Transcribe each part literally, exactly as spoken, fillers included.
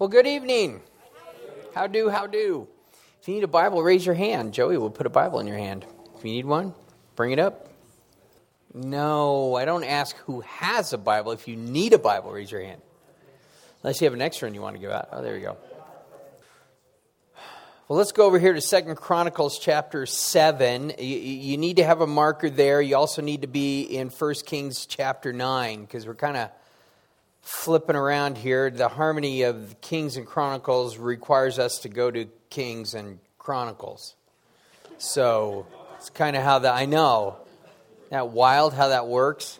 Well, good evening. How do, how do? If you need a Bible, raise your hand. Joey will put a Bible in your hand. If you need one, bring it up. No, I don't ask who has a Bible. If you need a Bible, raise your hand. Unless you have an extra one you want to give out. Oh, there you go. Well, let's go over here to Second Chronicles chapter seven. You, you need to have a marker there. You also need to be in First Kings chapter nine, because we're kind of flipping around here. The harmony of Kings and Chronicles requires us to go to Kings and Chronicles. So it's kind of how that, I know, that wild how that works.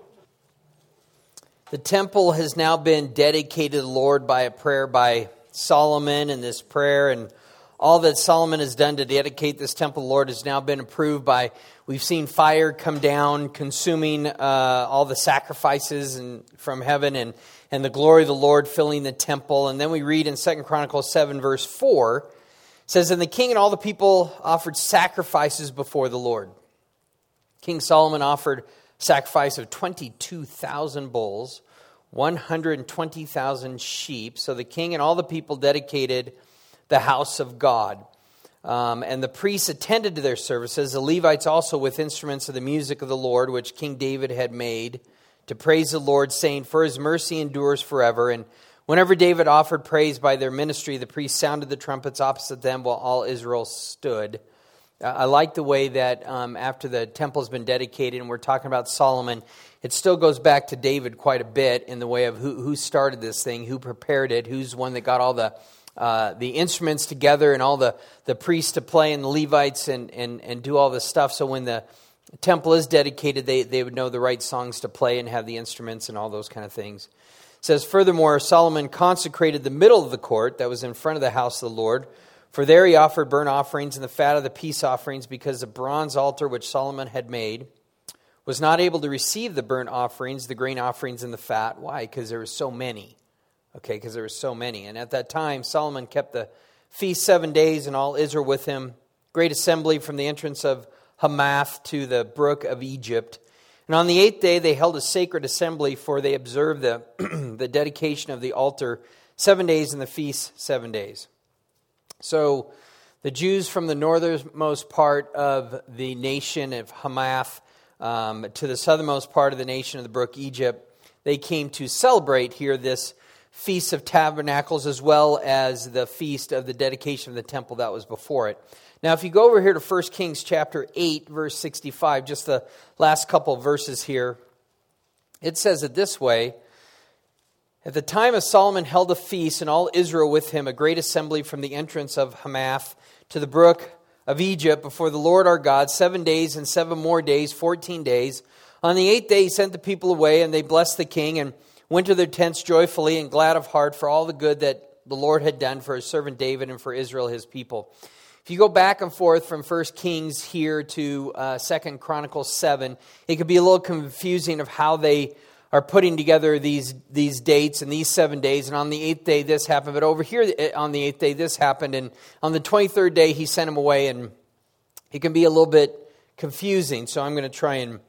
The temple has now been dedicated to the Lord by a prayer by Solomon, and this prayer and all that Solomon has done to dedicate this temple, the Lord, has now been approved by, we've seen fire come down, consuming uh, all the sacrifices and, from heaven, and, and the glory of the Lord filling the temple. And then we read in Second Chronicles seven, verse four, it says, "And the king and all the people offered sacrifices before the Lord. King Solomon offered sacrifice of twenty-two thousand bulls, one hundred twenty thousand sheep. So the king and all the people dedicated the house of God. Um, and the priests attended to their services, the Levites also with instruments of the music of the Lord, which King David had made, to praise the Lord, saying, For his mercy endures forever. And whenever David offered praise by their ministry, the priests sounded the trumpets opposite them while all Israel stood." Uh, I like the way that um, after the temple's been dedicated, and we're talking about Solomon, it still goes back to David quite a bit in the way of who, who started this thing, who prepared it, who's the one that got all the Uh, the instruments together and all the, the priests to play and the Levites and, and, and do all this stuff. So when the temple is dedicated, they, they would know the right songs to play and have the instruments and all those kind of things. It says, "Furthermore, Solomon consecrated the middle of the court that was in front of the house of the Lord. For there he offered burnt offerings and the fat of the peace offerings, because the bronze altar which Solomon had made was not able to receive the burnt offerings, the grain offerings, and the fat." Why? Because there were so many. Okay, because there were so many. And at that time, Solomon kept the feast seven days, and all Israel with him. Great assembly from the entrance of Hamath to the brook of Egypt. And on the eighth day, they held a sacred assembly, for they observed the, the dedication of the altar seven days and the feast seven days. So the Jews from the northernmost part of the nation of Hamath um, to the southernmost part of the nation of the brook Egypt, they came to celebrate here this Feast of Tabernacles, as well as the feast of the dedication of the temple that was before it. Now, if you go over here to First Kings chapter eight, verse sixty-five, just the last couple of verses here, it says it this way: "At the time of Solomon held a feast, and all Israel with him, a great assembly from the entrance of Hamath to the brook of Egypt before the Lord our God, seven days and seven more days, fourteen days. On the eighth day he sent the people away, and they blessed the king, and went to their tents joyfully and glad of heart for all the good that the Lord had done for his servant David and for Israel his people." If you go back and forth from First Kings here to uh, Second Chronicles seven, it could be a little confusing of how they are putting together these these dates and these seven days. And on the eighth day this happened, but over here on the eighth day this happened, and on the twenty-third day he sent him away, and it can be a little bit confusing. So I'm going to try and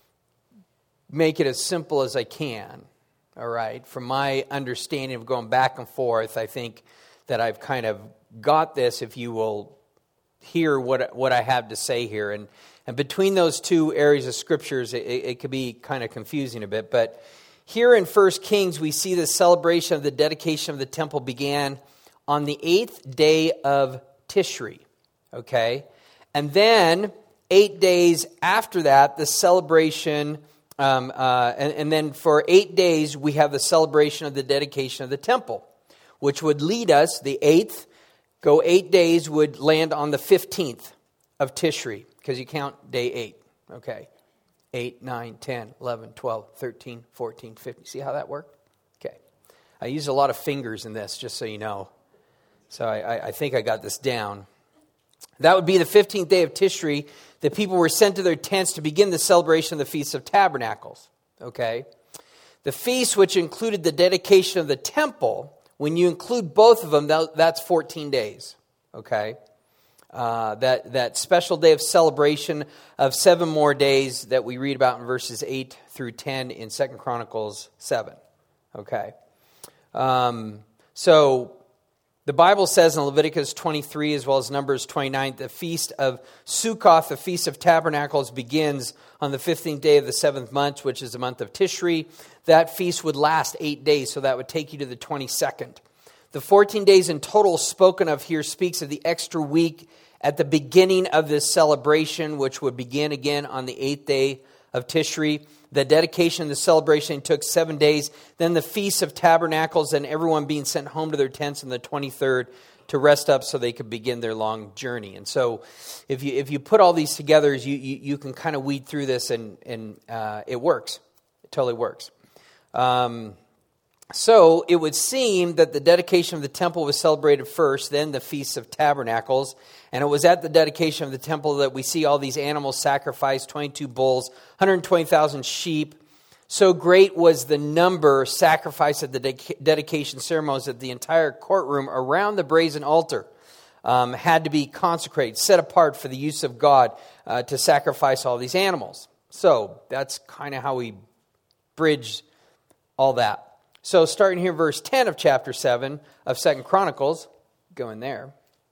make it as simple as I can. All right, from my understanding of going back and forth, I think that I've kind of got this, if you will hear what what I have to say here. And, and between those two areas of scriptures, it, it could be kind of confusing a bit. But here in First Kings, we see the celebration of the dedication of the temple began on the eighth day of Tishri, okay? And then eight days after that, the celebration Um, uh, and, and then for eight days, we have the celebration of the dedication of the temple, which would lead us, the eighth, go eight days, would land on the fifteenth of Tishri, because you count day eight, okay? eight, nine, ten, eleven, twelve, thirteen, fourteen, fifteen. See how that worked? Okay. I use a lot of fingers in this, just so you know. So I, I think I got this down. That would be the fifteenth day of Tishri. The people were sent to their tents to begin the celebration of the Feast of Tabernacles. Okay? The feast, which included the dedication of the temple, when you include both of them, that's fourteen days. Okay? Uh, that, that special day of celebration of seven more days that we read about in verses eight through ten in Second Chronicles seven. Okay? Um, So the Bible says in Leviticus twenty-three as well as Numbers twenty-nine, the feast of Sukkoth, the Feast of Tabernacles, begins on the fifteenth day of the seventh month, which is the month of Tishri. That feast would last eight days, so that would take you to the twenty-second. The fourteen days in total spoken of here speaks of the extra week at the beginning of this celebration, which would begin again on the eighth day of Tishri. The dedication of the celebration took seven days. Then the Feast of Tabernacles, and everyone being sent home to their tents on the twenty-third to rest up so they could begin their long journey. And so if you if you put all these together, you you, you can kind of weed through this, and, and uh, it works. It totally works. Um, so it would seem that the dedication of the temple was celebrated first, then the Feast of Tabernacles. And it was at the dedication of the temple that we see all these animals sacrificed, twenty-two bulls, one hundred twenty thousand sheep. So great was the number sacrificed at the de- dedication ceremonies that the entire courtroom around the brazen altar um, had to be consecrated, set apart for the use of God uh, to sacrifice all these animals. So that's kind of how we bridge all that. So starting here, verse ten of chapter seven of Second Chronicles, going there.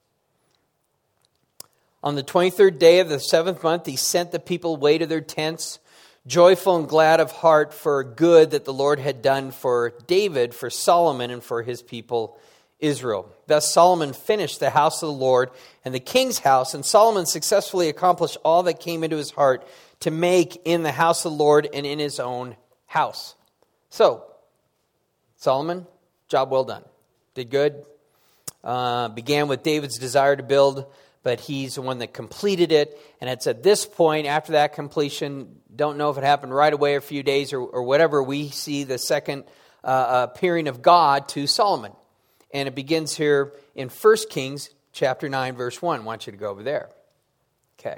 On the twenty-third day of the seventh month, he sent the people away to their tents, joyful and glad of heart for good that the Lord had done for David, for Solomon, and for his people Israel. Thus Solomon finished the house of the Lord and the king's house, and Solomon successfully accomplished all that came into his heart to make in the house of the Lord and in his own house. So, Solomon, job well done. Did good. Uh, began with David's desire to build, but he's the one that completed it. And it's at this point, after that completion, don't know if it happened right away or a few days or, or whatever, we see the second uh, appearing of God to Solomon. And it begins here in First Kings chapter nine, verse one. I want you to go over there. Okay.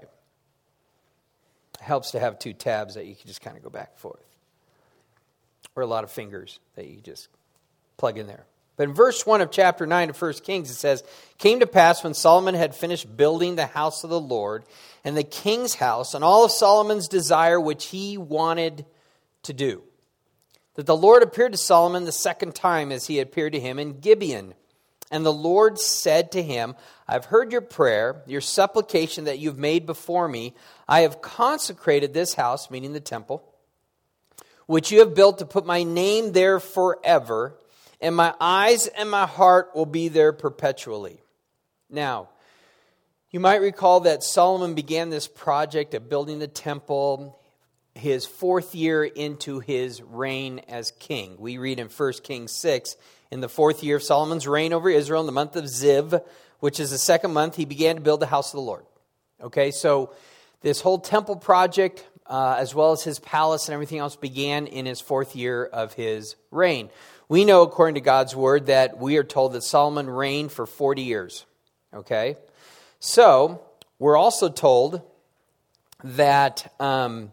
It helps to have two tabs that you can just kind of go back and forth. Or a lot of fingers that you just plug in there. But in verse one of chapter nine of First Kings, it says, "Came to pass when Solomon had finished building the house of the Lord and the king's house and all of Solomon's desire which he wanted to do, that the Lord appeared to Solomon the second time as he appeared to him in Gibeon. And the Lord said to him, I've heard your prayer, your supplication that you've made before me. I have consecrated this house," meaning the temple, "which you have built to put my name there forever, and my eyes and my heart will be there perpetually." Now, you might recall that Solomon began this project of building the temple his fourth year into his reign as king. We read in First Kings six, in the fourth year of Solomon's reign over Israel, in the month of Ziv, which is the second month, he began to build the house of the Lord. Okay, so this whole temple project, uh, as well as his palace and everything else, began in his fourth year of his reign. We know, according to God's word, that we are told that Solomon reigned for forty years. Okay? So, we're also told that um,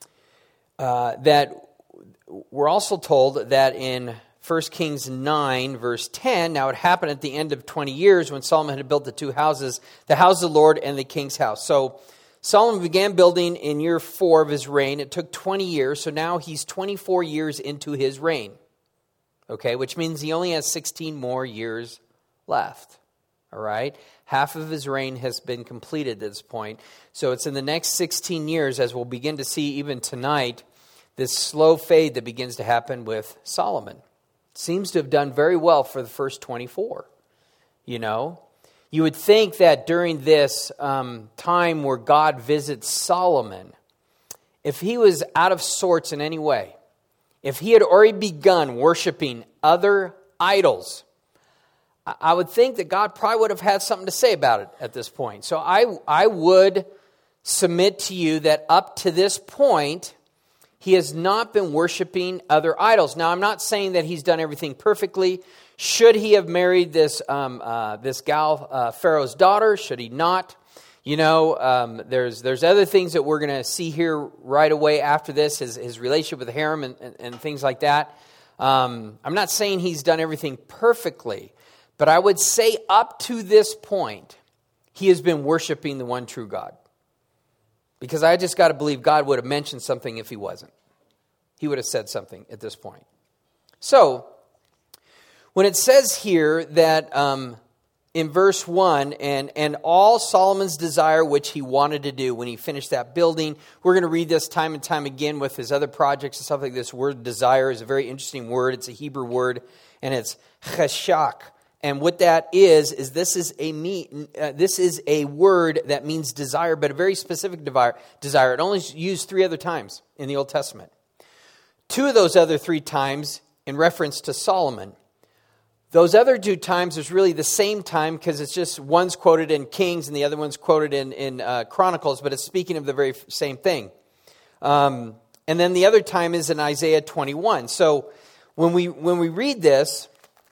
uh, that we're also told that in First Kings nine, verse ten, now it happened at the end of twenty years when Solomon had built the two houses, the house of the Lord and the king's house. So, Solomon began building in year four of his reign. It took twenty years, so now he's twenty-four years into his reign. Okay, which means he only has sixteen more years left. All right? Half of his reign has been completed at this point. So it's in the next sixteen years, as we'll begin to see even tonight, this slow fade that begins to happen with Solomon. Seems to have done very well for the first twenty-four. You know? You would think that during this um, time where God visits Solomon, if he was out of sorts in any way, if he had already begun worshiping other idols, I would think that God probably would have had something to say about it at this point. So I, I would submit to you that up to this point, he has not been worshiping other idols. Now, I'm not saying that he's done everything perfectly. Should he have married this um, uh, this gal, uh, Pharaoh's daughter? Should he not? You know, um, there's there's other things that we're going to see here right away after this, his, his relationship with the harem and, and, and things like that. Um, I'm not saying he's done everything perfectly, but I would say up to this point, he has been worshiping the one true God. Because I just got to believe God would have mentioned something if he wasn't. He would have said something at this point. So, When it says here that um, in verse one, and, and all Solomon's desire which he wanted to do when he finished that building, we're going to read this time and time again with his other projects and stuff like this. Word desire is a very interesting word. It's a Hebrew word, and it's cheshach. And what that is, is this is a me, uh, this is a word that means desire, but a very specific desire. Desire. It only used three other times in the Old Testament. Two of those other three times in reference to Solomon. Those other two times is really the same time because it's just one's quoted in Kings and the other one's quoted in, in uh, Chronicles, but it's speaking of the very same thing. Um, and then the other time is in Isaiah twenty-one. So when we when we read this,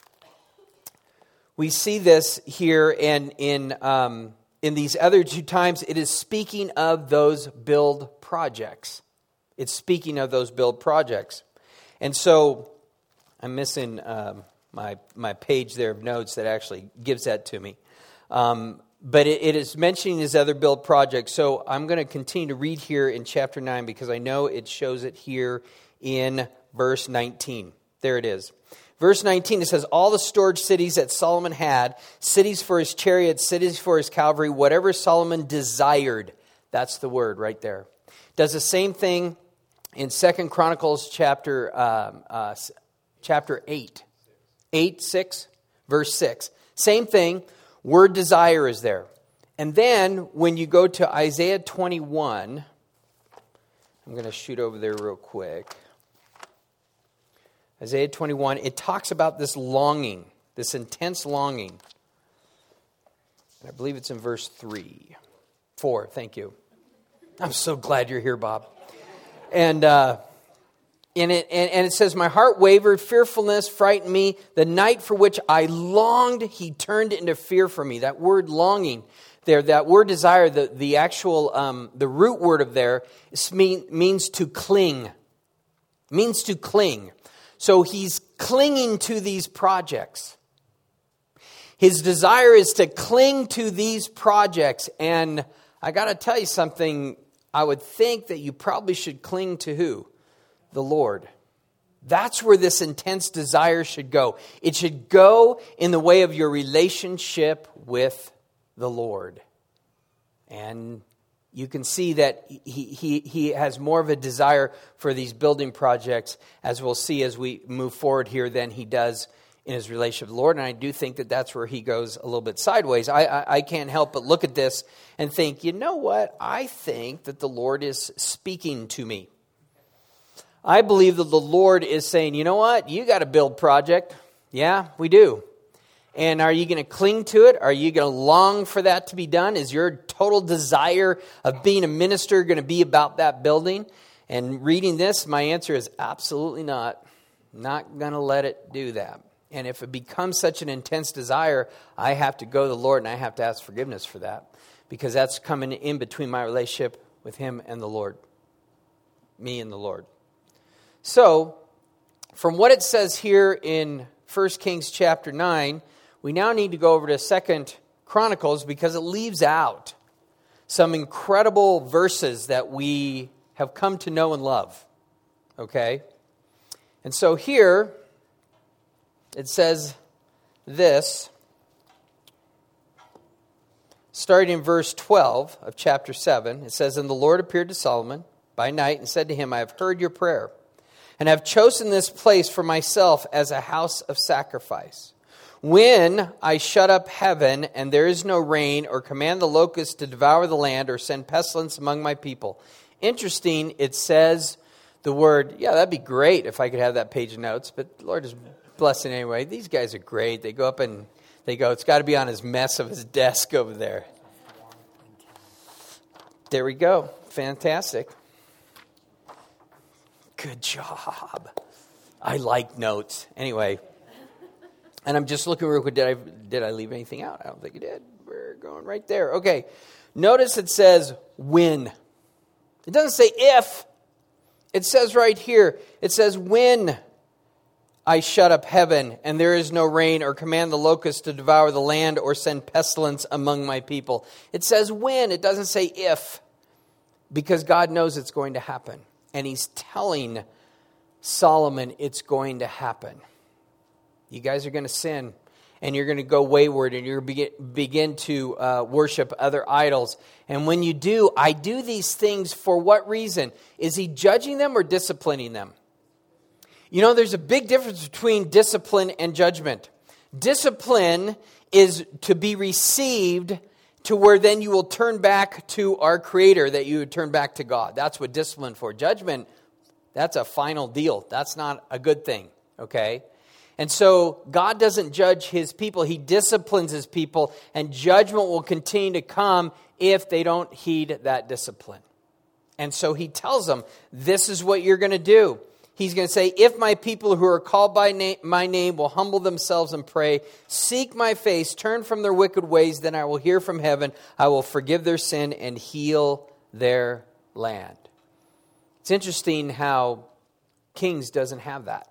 we see this here, and in um, in these other two times, it is speaking of those build projects. It's speaking of those build projects. And so I'm missing um, my my page there of notes that actually gives that to me. Um, but it, it is mentioning his other build projects. So I'm going to continue to read here in chapter nine because I know it shows it here in verse nineteen. There it is. Verse nineteen, it says, all the storage cities that Solomon had, cities for his chariots, cities for his cavalry, whatever Solomon desired. That's the word right there. Does the same thing in Second Chronicles chapter um, uh, chapter eight. eight, six, verse six. Same thing, word desire is there. And then when you go to Isaiah twenty-one, I'm going to shoot over there real quick. Isaiah twenty-one, it talks about this longing, this intense longing. And I believe it's in verse three. four, thank you. I'm so glad you're here, Bob. And uh, in it, and, and it says, my heart wavered, fearfulness frightened me. The night for which I longed, he turned into fear for me. That word longing there, that word desire, the, the actual, um, the root word of there mean, means to cling. Means to cling. So he's clinging to these projects. His desire is to cling to these projects. And I got to tell you something, I would think that you probably should cling to who? The Lord. That's where this intense desire should go. It should go in the way of your relationship with the Lord. And you can see that he, he, he has more of a desire for these building projects, as we'll see as we move forward here, than he does in his relationship with the Lord. And I do think that that's where he goes a little bit sideways. I, I, I can't help but look at this and think, you know what? I think that the Lord is speaking to me. I believe that the Lord is saying, you know what? You got a build project. Yeah, we do. And are you going to cling to it? Are you going to long for that to be done? Is your total desire of being a minister going to be about that building? And reading this, my answer is absolutely not. Not going to let it do that. And if it becomes such an intense desire, I have to go to the Lord and I have to ask forgiveness for that. Because that's coming in between my relationship with Him and the Lord. Me and the Lord. So, from what it says here in First Kings chapter nine, we now need to go over to Second Chronicles because it leaves out some incredible verses that we have come to know and love. Okay? And so here, it says this, starting in verse twelve of chapter seven. It says, and the Lord appeared to Solomon by night and said to him, I have heard your prayer, and have chosen this place for myself as a house of sacrifice. When I shut up heaven and there is no rain, or command the locusts to devour the land, or send pestilence among my people. Interesting, it says the word, yeah, that'd be great if I could have that page of notes, but the Lord is blessing anyway. These guys are great. They go up and they go, it's got to be on his mess of his desk over there. There we go. Fantastic. Good job. I like notes. Anyway. And I'm just looking real quick. Did I, did I leave anything out? I don't think I did. We're going right there. Okay. Notice it says when. It doesn't say if. It says right here. It says when I shut up heaven and there is no rain, or command the locusts to devour the land, or send pestilence among my people. It says when. It doesn't say if. Because God knows it's going to happen. And He's telling Solomon it's going to happen. You guys are going to sin, and you're going to go wayward, and you're going to begin, begin to uh, worship other idols. And when you do, I do these things for what reason? Is he judging them or disciplining them? You know, there's a big difference between discipline and judgment. Discipline is to be received to where then you will turn back to our Creator, that you would turn back to God. That's what discipline for. Judgment, that's a final deal. That's not a good thing, okay? And so God doesn't judge his people. He disciplines his people, and judgment will continue to come if they don't heed that discipline. And so he tells them, this is what you're going to do. He's going to say, if my people who are called by name, my name will humble themselves and pray, seek my face, turn from their wicked ways, then I will hear from heaven. I will forgive their sin and heal their land. It's interesting how Kings doesn't have that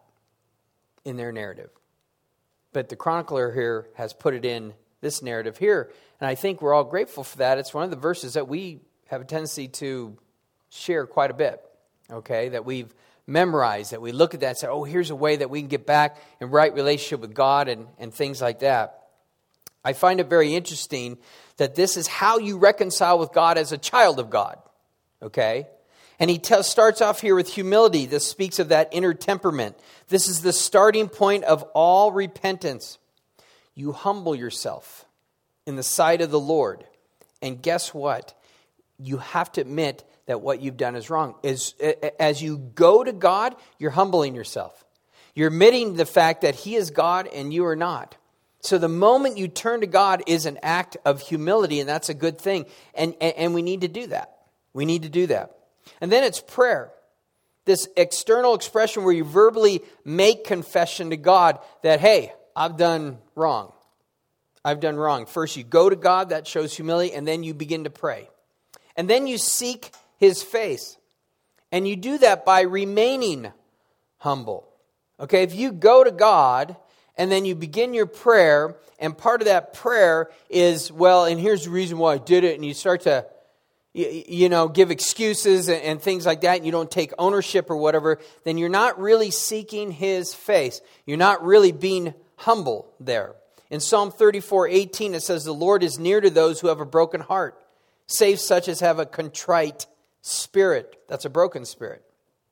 in their narrative. But the chronicler here has put it in this narrative here. And I think we're all grateful for that. It's one of the verses that we have a tendency to share quite a bit, okay, that we've memorize, that we look at that and say, oh, here's a way that we can get back in right relationship with God and, and things like that. I find it very interesting that this is how you reconcile with God as a child of God, okay? And he t- starts off here with humility. This speaks of that inner temperament. This is the starting point of all repentance. You humble yourself in the sight of the Lord. And guess what? You have to admit that what you've done is wrong. As, as you go to God, you're humbling yourself. You're admitting the fact that he is God and you are not. So the moment you turn to God is an act of humility, and that's a good thing. And, and, and we need to do that. We need to do that. And then it's prayer. This external expression where you verbally make confession to God that, hey, I've done wrong. I've done wrong. First you go to God, that shows humility, and then you begin to pray. And then you seek his face. And you do that by remaining humble. Okay, if you go to God and then you begin your prayer, and part of that prayer is, well, and here's the reason why I did it, and you start to, you, you know, give excuses and, and things like that, and you don't take ownership or whatever, then you're not really seeking his face. You're not really being humble there. In Psalm thirty-four eighteen, it says, the Lord is near to those who have a broken heart, save such as have a contrite spirit. That's a broken spirit.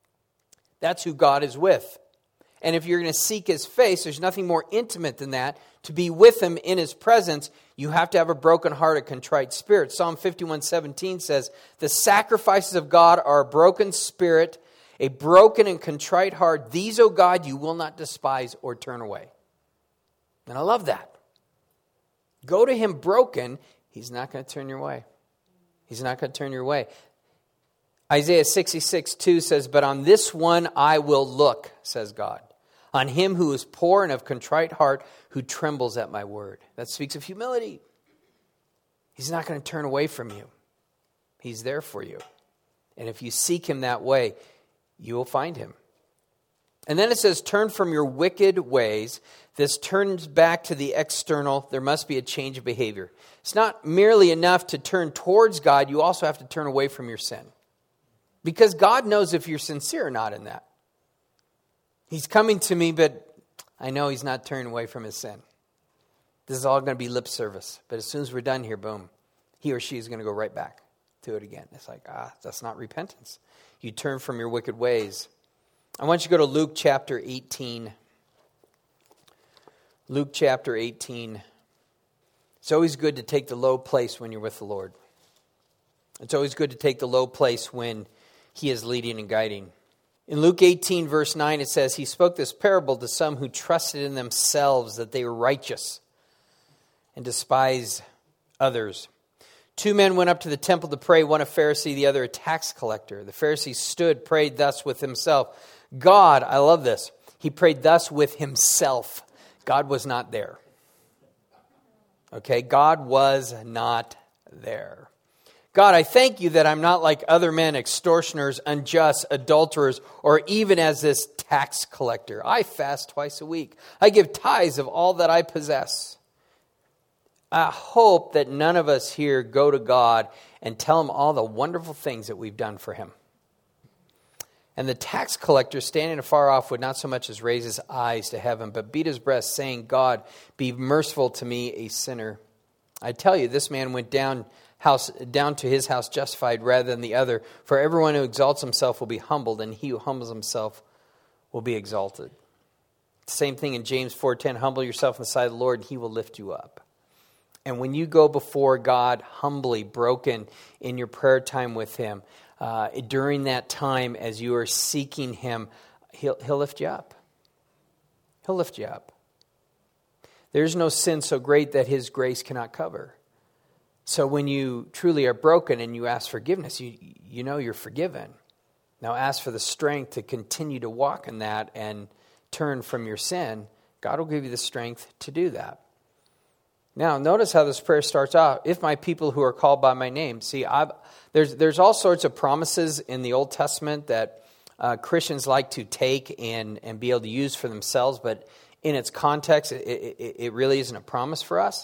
That's who God is with. And if you're going to seek his face, there's nothing more intimate than that. To be with him in his presence, you have to have a broken heart, a contrite spirit. Psalm fifty-one seventeen says, the sacrifices of God are a broken spirit, a broken and contrite heart. These, O God, you will not despise or turn away. And I love that. Go to him broken. He's not going to turn your way. He's not going to turn your way. Isaiah sixty-six two says, but on this one I will look, says God. On him who is poor and of contrite heart, who trembles at my word. That speaks of humility. He's not going to turn away from you. He's there for you. And if you seek him that way, you will find him. And then it says, turn from your wicked ways. This turns back to the external. There must be a change of behavior. It's not merely enough to turn towards God. You also have to turn away from your sin. Because God knows if you're sincere or not in that. He's coming to me, but I know he's not turning away from his sin. This is all going to be lip service. But as soon as we're done here, boom, he or she is going to go right back to it again. It's like, ah, that's not repentance. You turn from your wicked ways. I want you to go to Luke chapter eighteen. Luke chapter eighteen. It's always good to take the low place when you're with the Lord. It's always good to take the low place when he is leading and guiding. In Luke eighteen, verse nine, it says, he spoke this parable to some who trusted in themselves that they were righteous and despised others. Two men went up to the temple to pray, one a Pharisee, the other a tax collector. The Pharisee stood, prayed thus with himself. God, I love this, he prayed thus with himself. God was not there. Okay, God was not there. God, I thank you that I'm not like other men, extortioners, unjust, adulterers, or even as this tax collector. I fast twice a week. I give tithes of all that I possess. I hope that none of us here go to God and tell him all the wonderful things that we've done for him. And the tax collector standing afar off would not so much as raise his eyes to heaven, but beat his breast, saying, God, be merciful to me, a sinner. I tell you, this man went down house down to his house justified rather than the other. For everyone who exalts himself will be humbled, and he who humbles himself will be exalted. Same thing in James four ten, humble yourself in the sight of the Lord, and he will lift you up. And when you go before God humbly, broken in your prayer time with him, uh, during that time as you are seeking him, he'll, he'll lift you up. He'll lift you up. There's no sin so great that his grace cannot cover. So when you truly are broken and you ask forgiveness, you, you know you're forgiven. Now ask for the strength to continue to walk in that and turn from your sin. God will give you the strength to do that. Now, notice how this prayer starts out. If my people who are called by my name. See, I've, there's there's all sorts of promises in the Old Testament that uh, Christians like to take and, and be able to use for themselves, but in its context, it, it, it really isn't a promise for us.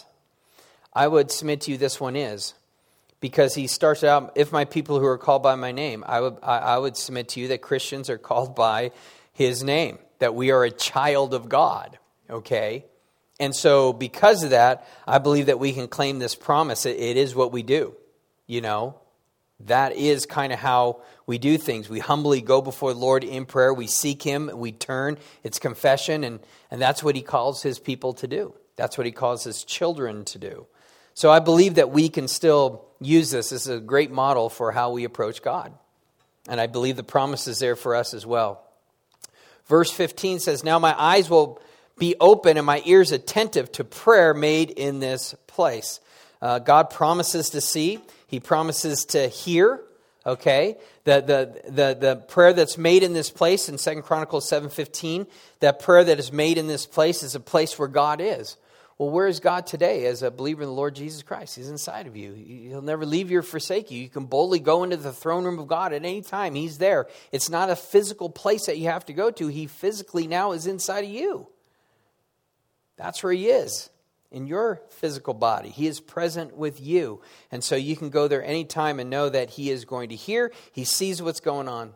I would submit to you this one is, because he starts out, if my people who are called by my name, I would I, I would submit to you that Christians are called by his name, that we are a child of God, okay? And so because of that, I believe that we can claim this promise. It, it is what we do, you know. That is kind of how we do things. We humbly go before the Lord in prayer. We seek him. We turn. It's confession. And, and that's what he calls his people to do. That's what he calls his children to do. So I believe that we can still use this as a great model for how we approach God. And I believe the promise is there for us as well. Verse fifteen says, now my eyes will be open and my ears attentive to prayer made in this place. Uh, God promises to see. He promises to hear. Okay, the, the the the prayer that's made in this place in Second Chronicles seven fifteen, that prayer that is made in this place is a place where God is. Well, where is God today as a believer in the Lord Jesus Christ? He's inside of you. He'll never leave you or forsake you. You can boldly go into the throne room of God at any time. He's there. It's not a physical place that you have to go to. He physically now is inside of you. That's where he is, in your physical body. He is present with you. And so you can go there anytime and know that he is going to hear. He sees what's going on.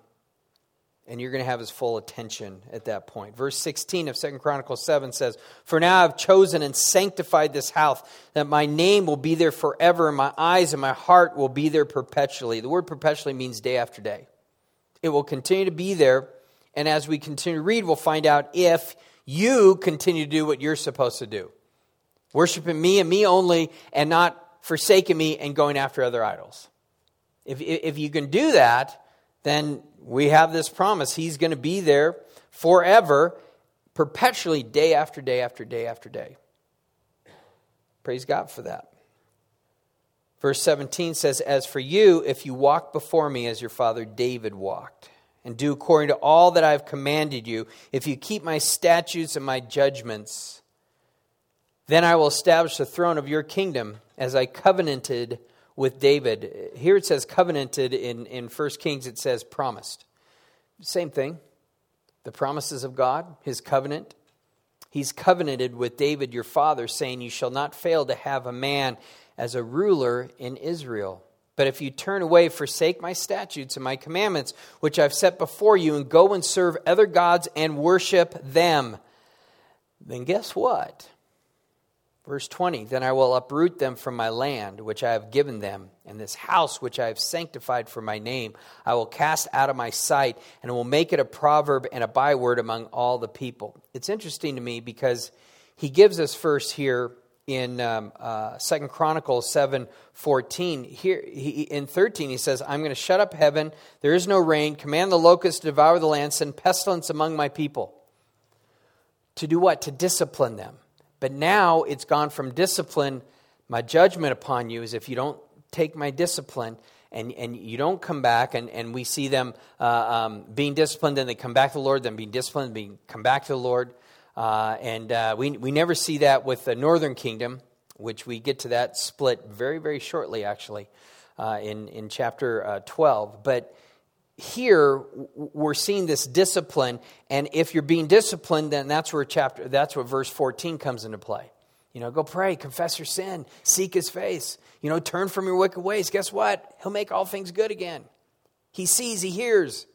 And you're going to have his full attention at that point. Verse sixteen of Second Chronicles seven says, for now I've chosen and sanctified this house, that my name will be there forever, and my eyes and my heart will be there perpetually. The word perpetually means day after day. It will continue to be there. And as we continue to read, we'll find out if you continue to do what you're supposed to do. Worshiping me and me only, and not forsaking me and going after other idols. If, if you can do that, then we have this promise. He's going to be there forever, perpetually, day after day after day after day. Praise God for that. Verse seventeen says, as for you, if you walk before me as your father David walked, and do according to all that I have commanded you, if you keep my statutes and my judgments, then I will establish the throne of your kingdom as I covenanted with David. Here it says covenanted. In, in First Kings it says promised. Same thing. The promises of God, his covenant. He's covenanted with David your father, saying, you shall not fail to have a man as a ruler in Israel. But if you turn away, forsake my statutes and my commandments, which I've set before you, and go and serve other gods and worship them, then guess what? Verse twenty, then I will uproot them from my land, which I have given them, and this house which I have sanctified for my name, I will cast out of my sight, and will make it a proverb and a byword among all the people. It's interesting to me because he gives us first here in um, uh, Second Chronicles seven fourteen. Here he, in thirteen he says, I'm going to shut up heaven, there is no rain, command the locusts to devour the land, send pestilence among my people. To do what? To discipline them. But now it's gone from discipline. My judgment upon you is if you don't take my discipline and, and you don't come back, and, and we see them uh, um, being disciplined, and they come back to the Lord, then being disciplined, being come back to the Lord. Uh, and uh, we we never see that with the northern kingdom, which we get to that split very, very shortly, actually, uh, in, in chapter uh, twelve. But here we're seeing this discipline, and if you're being disciplined, then that's where chapter that's where verse fourteen comes into play. You know, go pray, confess your sin, seek his face. You know, turn from your wicked ways. Guess what? He'll make all things good again. He sees, he hears.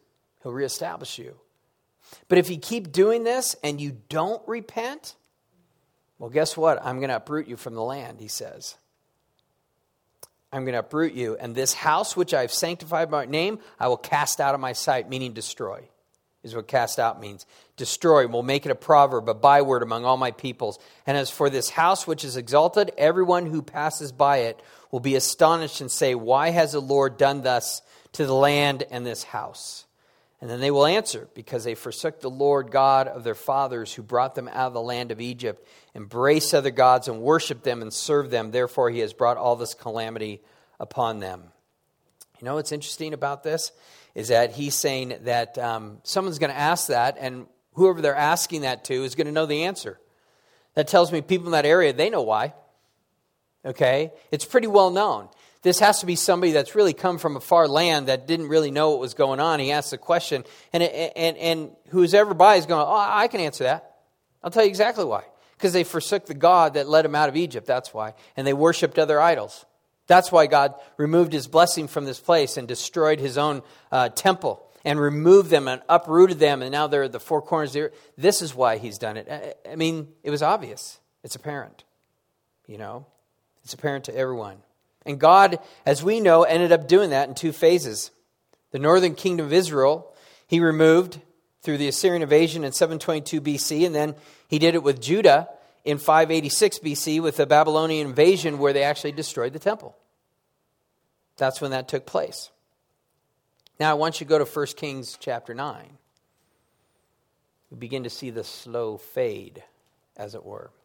He'll reestablish you. But if you keep doing this and you don't repent, well, guess what? I'm going to uproot you from the land, he says. I'm going to uproot you. And this house which I have sanctified by my name, I will cast out of my sight, meaning destroy, is what cast out means. Destroy. We'll make it a proverb, a byword among all my peoples. And as for this house which is exalted, everyone who passes by it will be astonished and say, why has the Lord done thus to the land and this house? And then they will answer, because they forsook the Lord God of their fathers who brought them out of the land of Egypt, embraced other gods and worshiped them and served them. Therefore he has brought all this calamity upon them. You know what's interesting about this is that he's saying that um, someone's going to ask that, and whoever they're asking that to is going to know the answer. That tells me people in that area, they know why. Okay? It's pretty well known. This has to be somebody that's really come from a far land that didn't really know what was going on. He asks the question, and and and who's ever by is going, oh, I can answer that. I'll tell you exactly why. Because they forsook the God that led them out of Egypt, that's why. And they worshipped other idols. That's why God removed his blessing from this place and destroyed his own uh, temple and removed them and uprooted them, and now they're at the four corners of the earth. This is why he's done it. I, I mean, it was obvious. It's apparent. You know, it's apparent to everyone. And God, as we know, ended up doing that in two phases. The northern kingdom of Israel, he removed through the Assyrian invasion in seven twenty-two B C, and then he did it with Judah in five eighty-six B C with the Babylonian invasion where they actually destroyed the temple. That's when that took place. Now I want you to go to First Kings chapter nine. We begin to see the slow fade, as it were.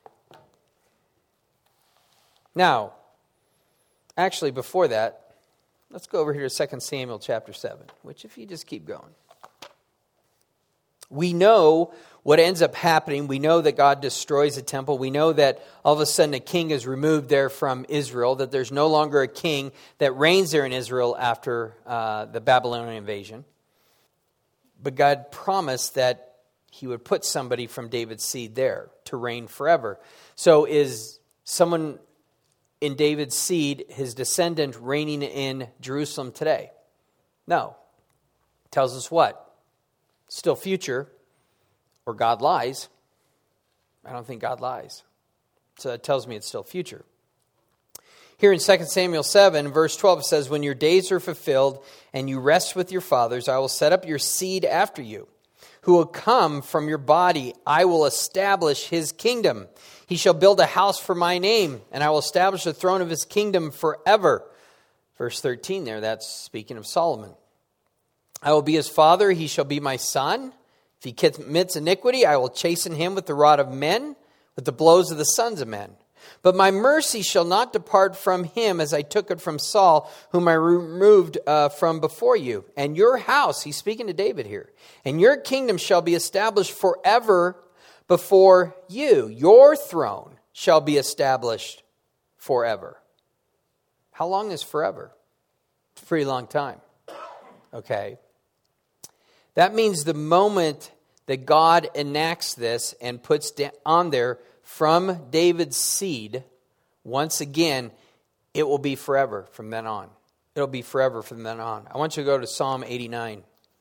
Now, actually, before that, let's go over here to Second Samuel chapter seven, which if you just keep going. We know what ends up happening. We know that God destroys the temple. We know that all of a sudden a king is removed there from Israel, that there's no longer a king that reigns there in Israel after uh, the Babylonian invasion. But God promised that he would put somebody from David's seed there to reign forever. So is someone in David's seed, his descendant, reigning in Jerusalem today? No. Tells us what? Still future, or God lies. I don't think God lies. So that tells me it's still future. Here in Second Samuel seven, verse twelve, it says, when your days are fulfilled and you rest with your fathers, I will set up your seed after you, who will come from your body. I will establish his kingdom. He shall build a house for my name, and I will establish the throne of his kingdom forever. Verse thirteen there, that's speaking of Solomon. I will be his father, he shall be my son. If he commits iniquity, I will chasten him with the rod of men, with the blows of the sons of men. But my mercy shall not depart from him as I took it from Saul, whom I removed uh, from before you. And your house, he's speaking to David here, and your kingdom shall be established forever before you. Your throne shall be established forever. How long is forever? It's a pretty long time. Okay. That means the moment that God enacts this and puts on there from David's seed, once again, it will be forever from then on. It'll be forever from then on. I want you to go to Psalm eighty-nine.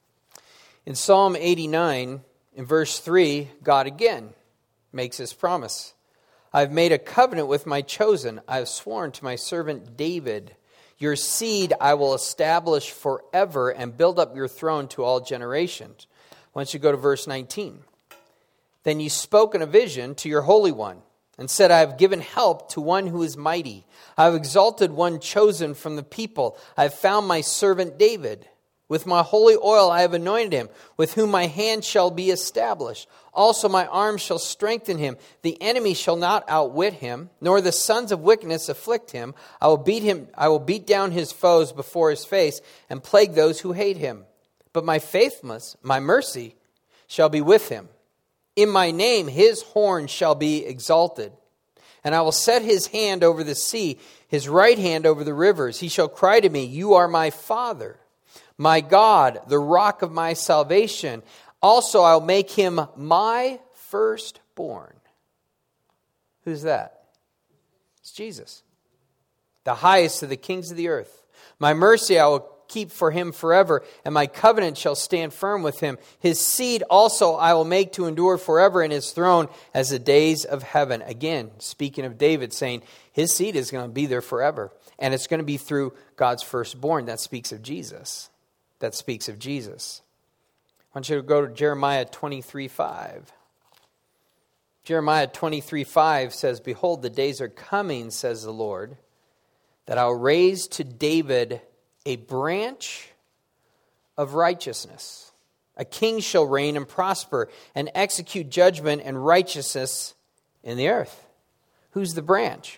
In Psalm eighty-nine, in verse three, God again makes his promise. I've made a covenant with my chosen. I have sworn to my servant David. Your seed I will establish forever and build up your throne to all generations. I want you to go to verse nineteen. Then you spoke in a vision to your Holy One and said, I have given help to one who is mighty. I have exalted one chosen from the people. I have found my servant David. With my holy oil I have anointed him, with whom my hand shall be established. Also my arm shall strengthen him. The enemy shall not outwit him, nor the sons of wickedness afflict him. I will beat him. I will beat down his foes before his face, and plague those who hate him. But my faithfulness, my mercy, shall be with him. In my name his horn shall be exalted. And I will set his hand over the sea, his right hand over the rivers. He shall cry to me, you are my Father, my God, the rock of my salvation. Also I'll make him my firstborn. Who's that? It's Jesus, the highest of the kings of the earth. My mercy I will keep for him forever, and my covenant shall stand firm with him. His seed also I will make to endure forever, and his throne as the days of heaven. Again, speaking of David, saying his seed is going to be there forever. And it's going to be through God's firstborn. That speaks of Jesus. That speaks of Jesus. I want you to go to Jeremiah twenty-three five. Jeremiah twenty-three five says, behold, the days are coming, says the Lord, that I'll raise to David a branch of righteousness. A king shall reign and prosper and execute judgment and righteousness in the earth. Who's the branch?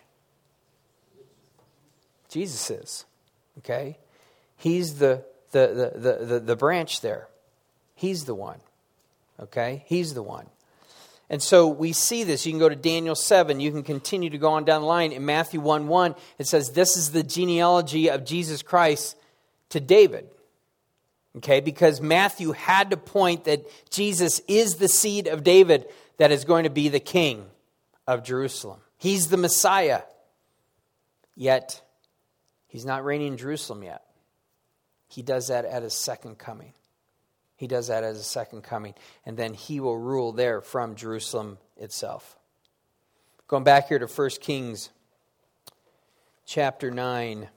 Jesus is. Okay? He's the, the, the, the, the, the branch there. He's the one. Okay? He's the one. And so we see this. You can go to Daniel seven. You can continue to go on down the line. In Matthew one one, it says, this is the genealogy of Jesus Christ to David. Okay? Because Matthew had to point that Jesus is the seed of David that is going to be the king of Jerusalem. He's the Messiah. Yet, he's not reigning in Jerusalem yet. He does that at his second coming. He does that as a second coming. And then he will rule there from Jerusalem itself. Going back here to First Kings chapter nine.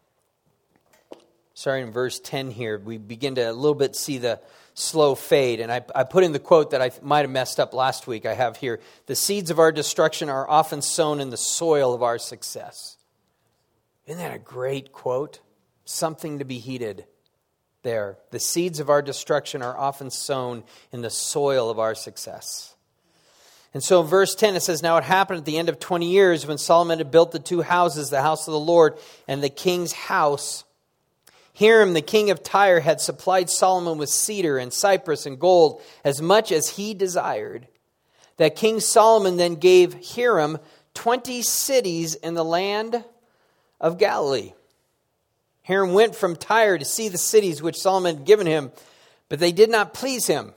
Starting in verse ten here. We begin to a little bit see the slow fade. And I, I put in the quote that I might have messed up last week. I have here. The seeds of our destruction are often sown in the soil of our success. Isn't that a great quote? Something to be heeded. There. The seeds of our destruction are often sown in the soil of our success. And so in verse ten it says, now it happened at the end of twenty years when Solomon had built the two houses, the house of the Lord and the king's house. Hiram, the king of Tyre, had supplied Solomon with cedar and cypress and gold as much as he desired. That King Solomon then gave Hiram twenty cities in the land of Galilee. Hiram went from Tyre to see the cities which Solomon had given him, but they did not please him.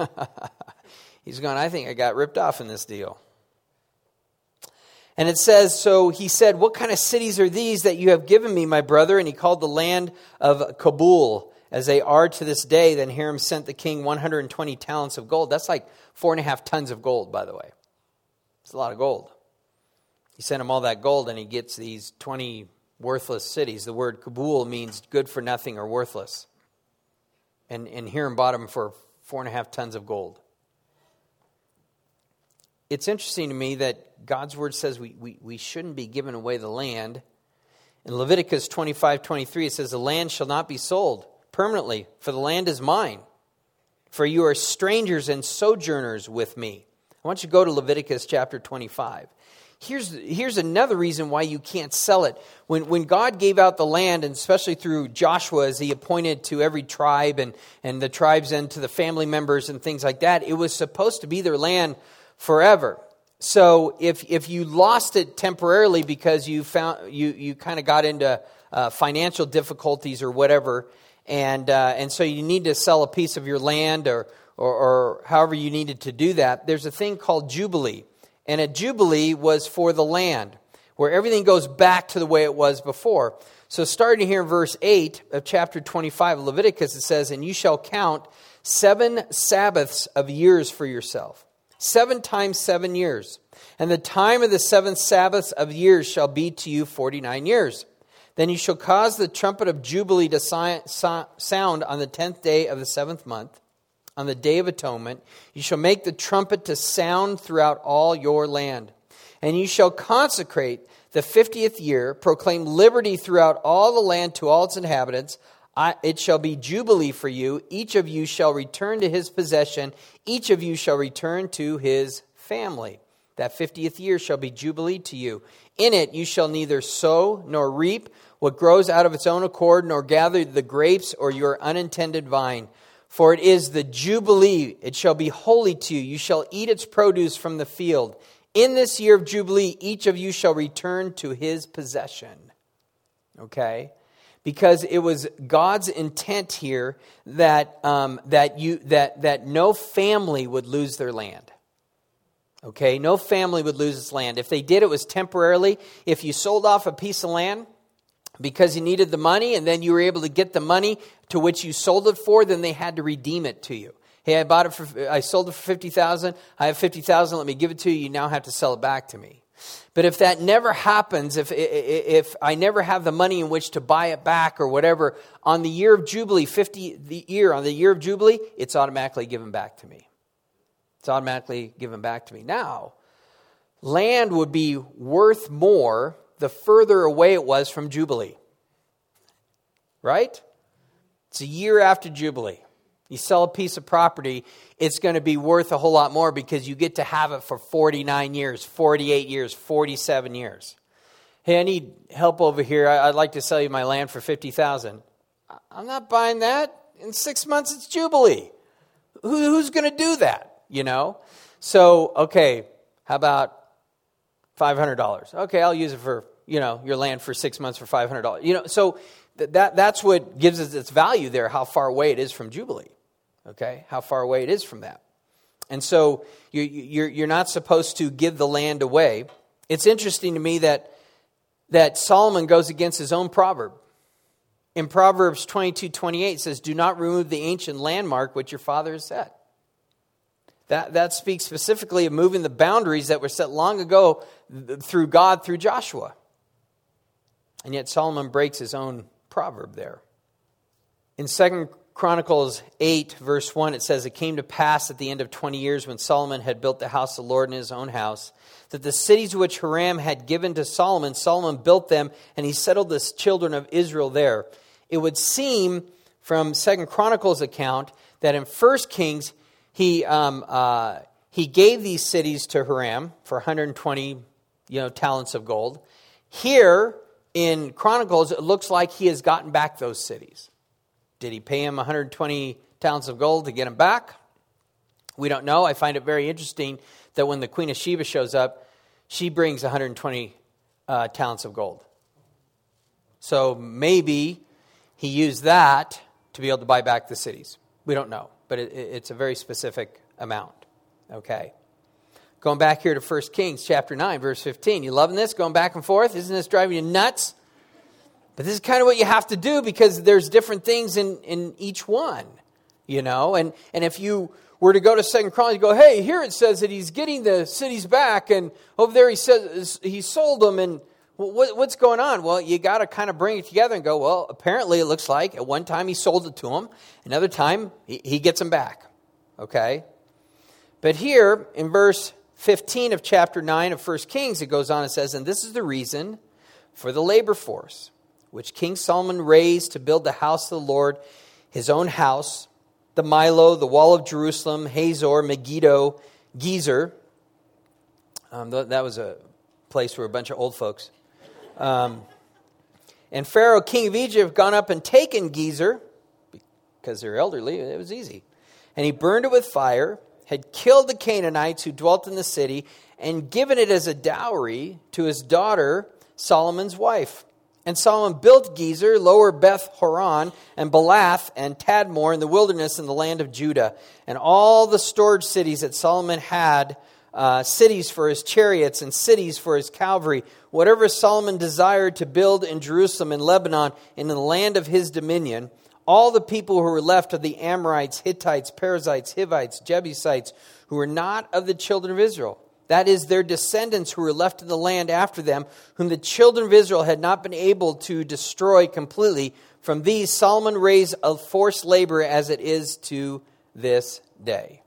He's going, I think I got ripped off in this deal. And it says, so he said, what kind of cities are these that you have given me, my brother? And he called the land of Kabul, as they are to this day. Then Hiram sent the king one hundred twenty talents of gold. That's like four and a half tons of gold, by the way. It's a lot of gold. He sent him all that gold, and he gets these twenty worthless cities. The word Kabul means good for nothing or worthless. And, and Hiram bought them for four and a half tons of gold. It's interesting to me that God's word says we, we, we shouldn't be giving away the land. In Leviticus twenty-five twenty-three, it says, the land shall not be sold permanently, for the land is mine. For you are strangers and sojourners with me. I want you to go to Leviticus chapter twenty-five. Here's, here's another reason why you can't sell it. When, when God gave out the land, and especially through Joshua, as he appointed to every tribe and, and the tribes and to the family members and things like that, it was supposed to be their land forever. So if if you lost it temporarily because you found you you kind of got into uh, financial difficulties or whatever, and uh, and so you need to sell a piece of your land or, or or however you needed to do that, there's a thing called Jubilee. And a Jubilee was for the land, where everything goes back to the way it was before. So starting here in verse eight of chapter twenty-five of Leviticus, it says, and you shall count seven Sabbaths of years for yourself. Seven times seven years. And the time of the seventh Sabbaths of years shall be to you forty-nine years. Then you shall cause the trumpet of Jubilee to si- so- sound on the tenth day of the seventh month. On the Day of Atonement, you shall make the trumpet to sound throughout all your land. And you shall consecrate the fiftieth year, proclaim liberty throughout all the land to all its inhabitants. I, it shall be Jubilee for you. Each of you shall return to his possession. Each of you shall return to his family. That fiftieth year shall be Jubilee to you. In it you shall neither sow nor reap what grows out of its own accord, nor gather the grapes or your unintended vine. For it is the Jubilee, it shall be holy to you. You shall eat its produce from the field. In this year of Jubilee, each of you shall return to his possession. Okay? Because it was God's intent here that um, that you that that no family would lose their land. Okay? No family would lose its land. If they did, it was temporarily. If you sold off a piece of land, because you needed the money, and then you were able to get the money to which you sold it for, then they had to redeem it to you. Hey, I bought it for, I sold it for fifty thousand dollars. I have fifty thousand dollars. Let me give it to you. You now have to sell it back to me. But if that never happens, if if I never have the money in which to buy it back or whatever, on the year of Jubilee, fifty the year on the year of Jubilee, it's automatically given back to me. It's automatically given back to me. Now, land would be worth more the further away it was from Jubilee. Right? It's a year after Jubilee. You sell a piece of property, it's going to be worth a whole lot more because you get to have it for forty-nine years, forty-eight years, forty-seven years. Hey, I need help over here. I'd like to sell you my land for fifty thousand dollars. I'm not buying that. In six months, it's Jubilee. Who, who's going to do that, you know? So, okay, how about five hundred dollars? Okay, I'll use it for, you know, your land for six months for five hundred dollars. You know, so that that's what gives us its value there, how far away it is from Jubilee. Okay, how far away it is from that. And so you, you're, you're not supposed to give the land away. It's interesting to me that, that Solomon goes against his own proverb. In Proverbs twenty-two twenty-eight, it says, do not remove the ancient landmark which your father has set. That, that speaks specifically of moving the boundaries that were set long ago through God, through Joshua. And yet Solomon breaks his own proverb there. In Second Chronicles eight, verse one, it says, it came to pass at the end of twenty years when Solomon had built the house of the Lord in his own house, that the cities which Hiram had given to Solomon, Solomon built them, and he settled the children of Israel there. It would seem from Second Chronicles account that in First Kings, he um, uh, he gave these cities to Hiram for one hundred twenty you know, talents of gold. Here in Chronicles, it looks like he has gotten back those cities. Did he pay him one hundred twenty talents of gold to get him back? We don't know. I find it very interesting that when the Queen of Sheba shows up, she brings one hundred twenty uh, talents of gold. So maybe he used that to be able to buy back the cities. We don't know, but it, it's a very specific amount. Okay. Going back here to First Kings chapter nine, verse fifteen. You loving this? Going back and forth? Isn't this driving you nuts? But this is kind of what you have to do because there's different things in, in each one, you know. And, and if you were to go to Second Chronicles, you go, hey, here it says that he's getting the cities back, and over there he says he sold them, and what, what's going on? Well, you got to kind of bring it together and go, well, apparently it looks like at one time he sold it to him, another time he, he gets them back, okay? But here in verse fifteen of chapter nine of First Kings, it goes on and says, and this is the reason for the labor force, which King Solomon raised to build the house of the Lord, his own house, the Milo, the wall of Jerusalem, Hazor, Megiddo, Gezer. Um, th- that was a place where a bunch of old folks. Um, and Pharaoh, king of Egypt, had gone up and taken Gezer, because they're elderly, it was easy. And he burned it with fire, had killed the Canaanites who dwelt in the city, and given it as a dowry to his daughter, Solomon's wife. And Solomon built Gezer, Lower Beth Horon, and Balath, and Tadmor in the wilderness in the land of Judah. And all the stored cities that Solomon had, uh, cities for his chariots and cities for his cavalry, whatever Solomon desired to build in Jerusalem and Lebanon and in the land of his dominion, all the people who were left of the Amorites, Hittites, Perizzites, Hivites, Jebusites, who were not of the children of Israel. That is, their descendants who were left in the land after them, whom the children of Israel had not been able to destroy completely. From these, Solomon raised a forced labor as it is to this day.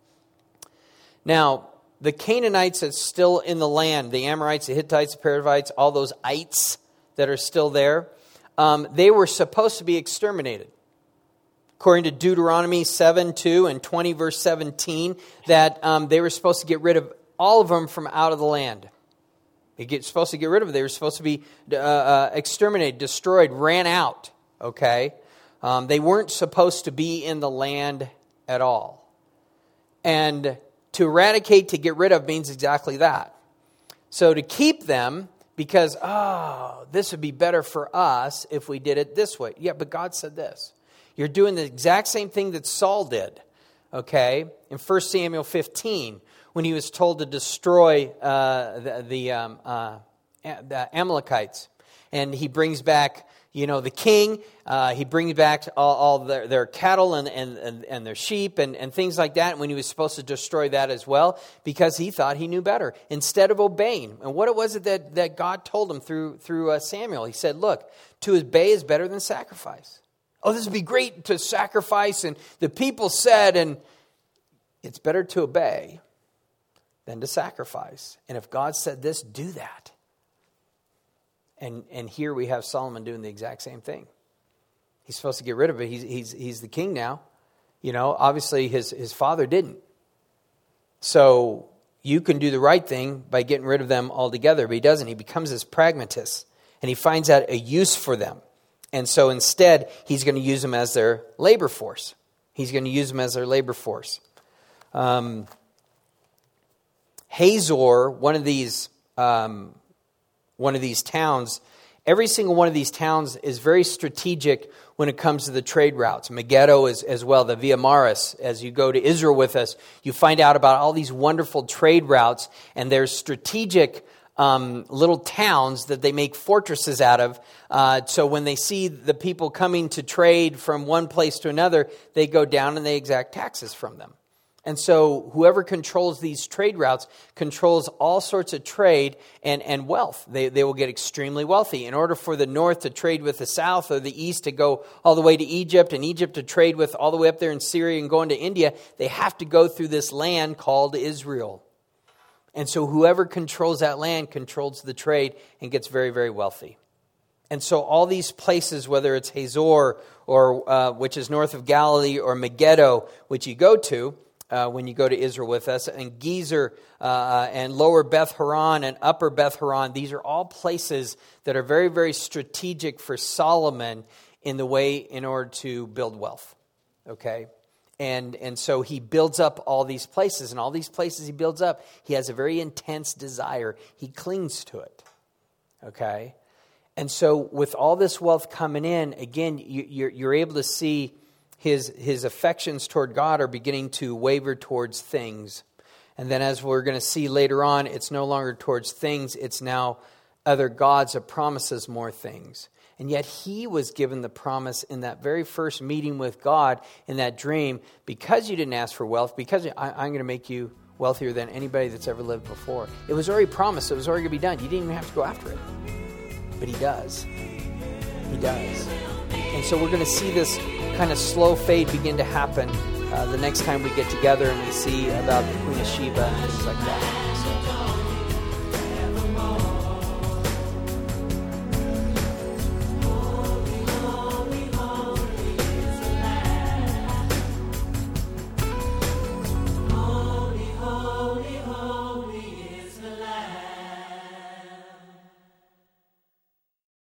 Now, the Canaanites that's still in the land, the Amorites, the Hittites, the Perizzites, all those ites that are still there, um, they were supposed to be exterminated. According to Deuteronomy seven two and twenty verse seventeen, that um, they were supposed to get rid of all of them from out of the land. They get supposed to get rid of them. They were supposed to be uh, uh, exterminated, destroyed, ran out. Okay, um, they weren't supposed to be in the land at all. And to eradicate, to get rid of, means exactly that. So to keep them, because oh, this would be better for us if we did it this way. Yeah, but God said this. You're doing the exact same thing that Saul did. Okay, in First Samuel fifteen. When he was told to destroy uh, the, the, um, uh, the Amalekites. And he brings back, you know, the king. Uh, he brings back all, all their, their cattle and, and, and, and their sheep and, and things like that when he was supposed to destroy that as well because he thought he knew better instead of obeying. And what was it that, that God told him through, through uh, Samuel? He said, look, to obey is better than sacrifice. Oh, this would be great to sacrifice. And the people said, and it's better to obey than to sacrifice. And if God said this, do that. And and here we have Solomon doing the exact same thing. He's supposed to get rid of it. He's he's he's the king now. You know, obviously his, his father didn't. So you can do the right thing by getting rid of them altogether, but he doesn't. He becomes this pragmatist, and he finds out a use for them. And so instead, he's going to use them as their labor force. He's going to use them as their labor force. Um, Hazor, one of these... Um, one of these towns, every single one of these towns is very strategic when it comes to the trade routes. Megiddo is as well, the Via Maris. As you go to Israel with us, you find out about all these wonderful trade routes, and there's strategic um, little towns that they make fortresses out of. Uh, so when they see the people coming to trade from one place to another, they go down and they exact taxes from them. And so whoever controls these trade routes controls all sorts of trade and, and wealth. They, they will get extremely wealthy. In order for the north to trade with the south or the east to go all the way to Egypt and Egypt to trade with all the way up there in Syria and go into India, they have to go through this land called Israel. And so whoever controls that land controls the trade and gets very, very wealthy. And so all these places, whether it's Hazor, or uh, which is north of Galilee, or Megiddo, which you go to, Uh, when you go to Israel with us, and Gezer uh, and Lower Beth Horon and Upper Beth Horon. These are all places that are very, very strategic for Solomon in the way in order to build wealth. Okay? And, and so he builds up all these places, and all these places he builds up, he has a very intense desire. He clings to it. Okay? And so with all this wealth coming in, again, you, you're, you're able to see His his affections toward God are beginning to waver towards things. And then as we're going to see later on, it's no longer towards things, it's now other gods that promises more things. And yet he was given the promise in that very first meeting with God in that dream, because you didn't ask for wealth, because I, I'm going to make you wealthier than anybody that's ever lived before. It was already promised, it was already going to be done. You didn't even have to go after it. But he does. He does. And so we're going to see this kind of slow fade begin to happen uh, the next time we get together and we see about the Queen of Sheba and things like that.